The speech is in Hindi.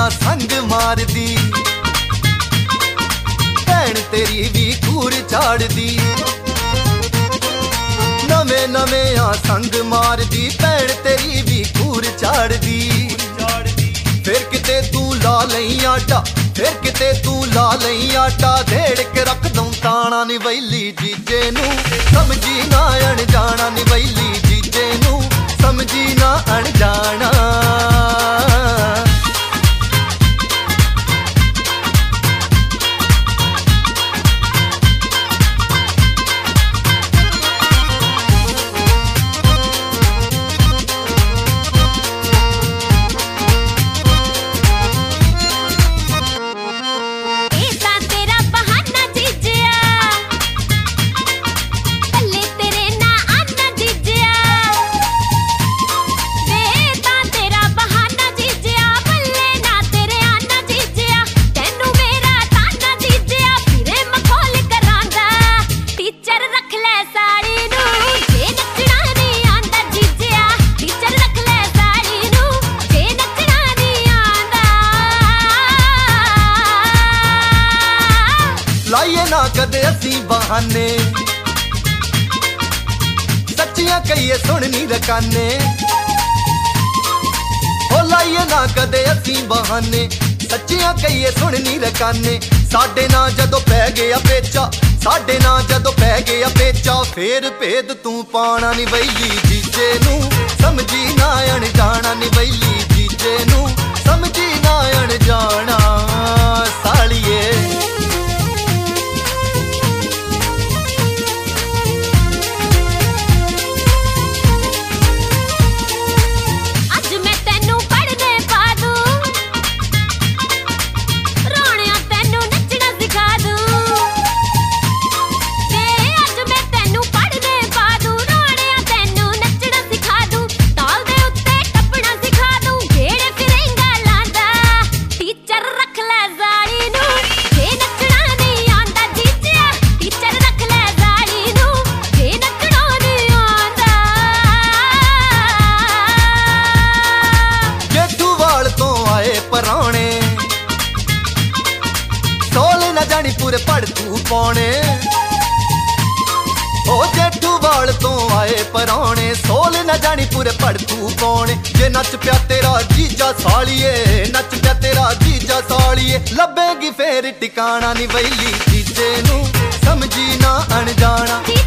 संग मार दी, भैन तेरी भी कूर झाड़ दी। नवे नवे संग मार दी, भैन तेरी भी कूर झाड़ दी। फिर किते तू ला लई आटा, फिर किते तू ला लई आटा, धेड़ के रख दूं ताना नी वैली जीजे नू समझी ना अनजाना, नी वैली जीजे नू समझी ना अनजाना। लाइए ना कदे असी बहाने, सच्चियां कहिए सुन नी रकाने। ओ लाइए ना कदे असी बहाने, सच्चियां कहिए सुन नी रकाने। साडे ना जदों पै गया पेचा, साडे ना जदों पै गया पेचा, फेर भेद तू पाना नी वैली जीजे नू समझी ना अनजाना, नी वैली जीजे नू समझी ना अनजाना। सालिए पराने सोल न जानी पूरे पड़ तू पौने। ओ जेठू वाल तो आए पराने, सोल न जानी पूरे पड़ तू पौने। जे नच प्या तेरा जीजा सालिए, नच प्या तेरा जीजा सालिए, लभेगी फेर टिकाना नी वैली जीजे नू समझी ना अनजाना।